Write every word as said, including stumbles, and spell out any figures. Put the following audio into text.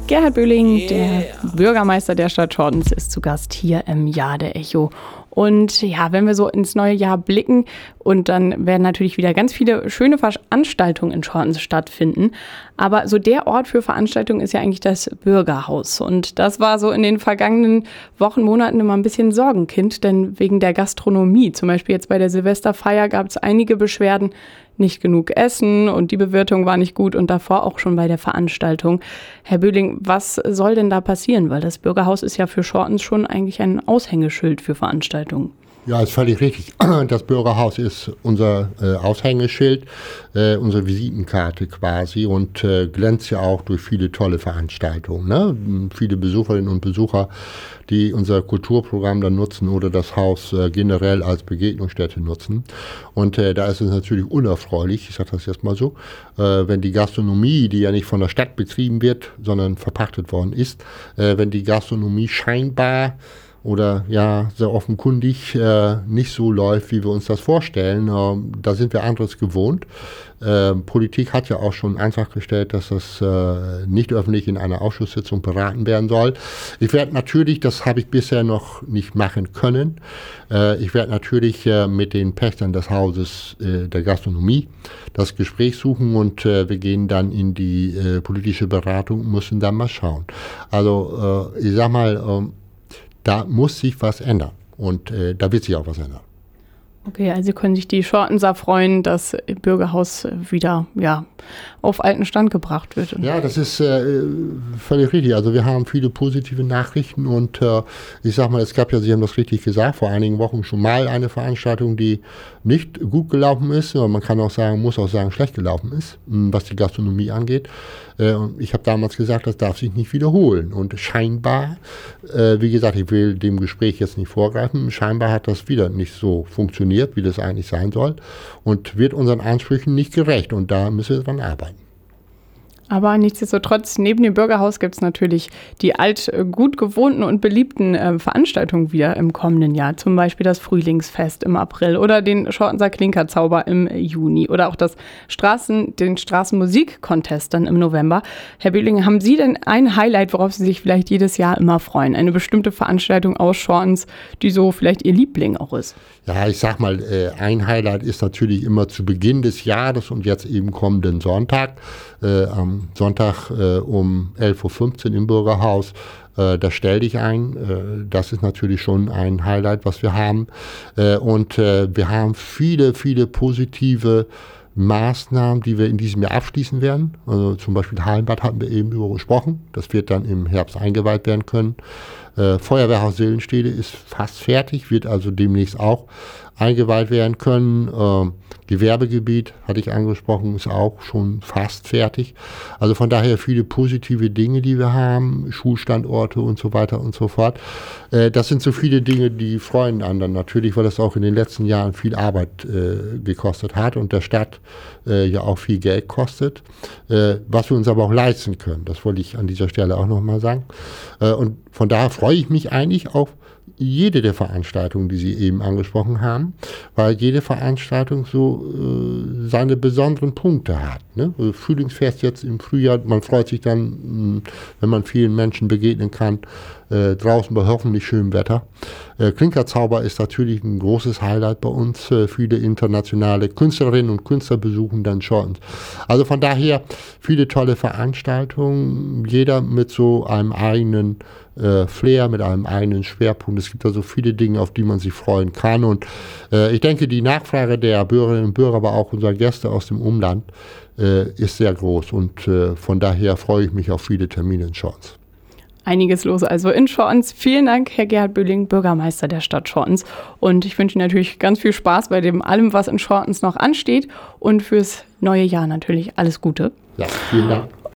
Gerhard Böhling, der Bürgermeister der Stadt Schortens, ist zu Gast hier im Jahr der Echo. Und ja, wenn wir so ins neue Jahr blicken, und dann werden natürlich wieder ganz viele schöne Veranstaltungen in Schortens stattfinden. Aber so der Ort für Veranstaltungen ist ja eigentlich das Bürgerhaus. Und das war so in den vergangenen Wochen, Monaten immer ein bisschen Sorgenkind, denn wegen der Gastronomie, zum Beispiel jetzt bei der Silvesterfeier, gab es einige Beschwerden, nicht genug Essen und die Bewirtung war nicht gut und davor auch schon bei der Veranstaltung. Herr Böhling, was soll denn da passieren? Weil das Bürgerhaus ist ja für Schortens schon eigentlich ein Aushängeschild für Veranstaltungen. Ja, ist völlig richtig. Das Bürgerhaus ist unser äh, Aushängeschild, äh, unsere Visitenkarte quasi und äh, glänzt ja auch durch viele tolle Veranstaltungen. Ne? Viele Besucherinnen und Besucher, die unser Kulturprogramm dann nutzen oder das Haus äh, generell als Begegnungsstätte nutzen. Und äh, da ist es natürlich unerfreulich, ich sage das jetzt mal so, äh, wenn die Gastronomie, die ja nicht von der Stadt betrieben wird, sondern verpachtet worden ist, äh, wenn die Gastronomie scheinbar oder ja sehr offenkundig äh, nicht so läuft, wie wir uns das vorstellen. Ähm, da sind wir anderes gewohnt. Ähm, Politik hat ja auch schon einen Antrag gestellt, dass das äh, nicht öffentlich in einer Ausschusssitzung beraten werden soll. Ich werde natürlich, das habe ich bisher noch nicht machen können, äh, ich werde natürlich äh, mit den Pächtern des Hauses äh, der Gastronomie das Gespräch suchen und äh, wir gehen dann in die äh, politische Beratung und müssen dann mal schauen. Also äh, ich sag mal, ähm, da muss sich was ändern und äh, da wird sich auch was ändern. Okay, also können sich die Schortenser freuen, dass Bürgerhaus wieder ja, auf alten Stand gebracht wird. Ja, das ist äh, völlig richtig. Also wir haben viele positive Nachrichten und äh, ich sag mal, es gab ja, Sie haben das richtig gesagt, vor einigen Wochen schon mal eine Veranstaltung, die nicht gut gelaufen ist, aber man kann auch sagen, muss auch sagen, schlecht gelaufen ist, was die Gastronomie angeht. Äh, und ich habe damals gesagt, das darf sich nicht wiederholen. Und scheinbar, äh, wie gesagt, ich will dem Gespräch jetzt nicht vorgreifen, scheinbar hat das wieder nicht so funktioniert, wie das eigentlich sein soll und wird unseren Ansprüchen nicht gerecht und da müssen wir dran arbeiten. Aber nichtsdestotrotz, neben dem Bürgerhaus gibt es natürlich die alt gut gewohnten und beliebten äh, Veranstaltungen wieder im kommenden Jahr. Zum Beispiel das Frühlingsfest im April oder den Schortenser Klinkerzauber im Juni oder auch das Straßen, den Straßenmusik-Contest dann im November. Herr Böhling, haben Sie denn ein Highlight, worauf Sie sich vielleicht jedes Jahr immer freuen? Eine bestimmte Veranstaltung aus Schortens, die so vielleicht Ihr Liebling auch ist? Ja, ich sag mal, äh, ein Highlight ist natürlich immer zu Beginn des Jahres und jetzt eben kommenden Sonntag. Äh, am Sonntag äh, um elf Uhr fünfzehn im Bürgerhaus. Äh, da stell dich ein. Äh, das ist natürlich schon ein Highlight, was wir haben. Äh, und äh, wir haben viele, viele positive Maßnahmen, die wir in diesem Jahr abschließen werden. Also zum Beispiel Hallenbad hatten wir eben über gesprochen. Das wird dann im Herbst eingeweiht werden können. Äh, Feuerwehrhaus Sillenstede ist fast fertig, wird also demnächst auch eingeweiht werden können. Äh, Gewerbegebiet, hatte ich angesprochen, ist auch schon fast fertig. Also von daher viele positive Dinge, die wir haben, Schulstandorte und so weiter und so fort. Äh, das sind so viele Dinge, die freuen anderen natürlich, weil das auch in den letzten Jahren viel Arbeit äh, gekostet hat und der Stadt äh, ja auch viel Geld kostet, äh, was wir uns aber auch leisten können. Das wollte ich an dieser Stelle auch nochmal sagen. Äh, und von daher freue ich mich eigentlich auf jede der Veranstaltungen, die Sie eben angesprochen haben, weil jede Veranstaltung so äh, seine besonderen Punkte hat. Ne? Also Frühlingsfest jetzt im Frühjahr, man freut sich dann, mh, wenn man vielen Menschen begegnen kann, äh, draußen bei hoffentlich schönem Wetter. Äh, Klinkerzauber ist natürlich ein großes Highlight bei uns. Äh, viele internationale Künstlerinnen und Künstler besuchen dann Schortens. Also von daher viele tolle Veranstaltungen, jeder mit so einem eigenen äh, Flair, mit einem eigenen Schwerpunkt. Es gibt da so viele Dinge, auf die man sich freuen kann. Und äh, ich denke, die Nachfrage der Bürgerinnen und Bürger, aber auch unserer Gäste aus dem Umland, äh, ist sehr groß. Und äh, von daher freue ich mich auf viele Termine in Schortens. Einiges los also in Schortens. Vielen Dank, Herr Gerhard Böhling, Bürgermeister der Stadt Schortens. Und ich wünsche Ihnen natürlich ganz viel Spaß bei dem allem, was in Schortens noch ansteht. Und fürs neue Jahr natürlich alles Gute. Ja, vielen Dank.